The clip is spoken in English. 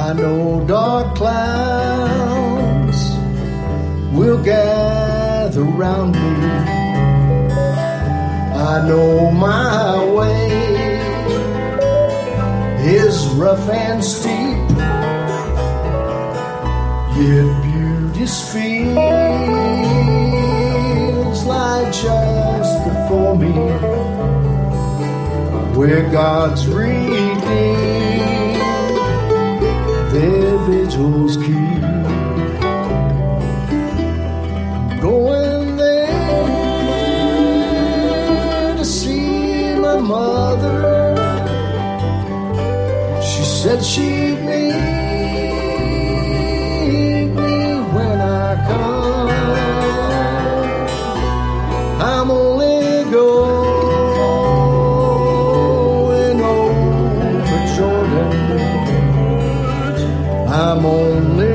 I know dark clouds will gather round me. I know my way is rough and steep, yet beauty's fields lie just before me, where God's redeemed their vigils keep. Going there to see my mother. She said she'd meet me when I come. I'm only going over Jordan. I'm only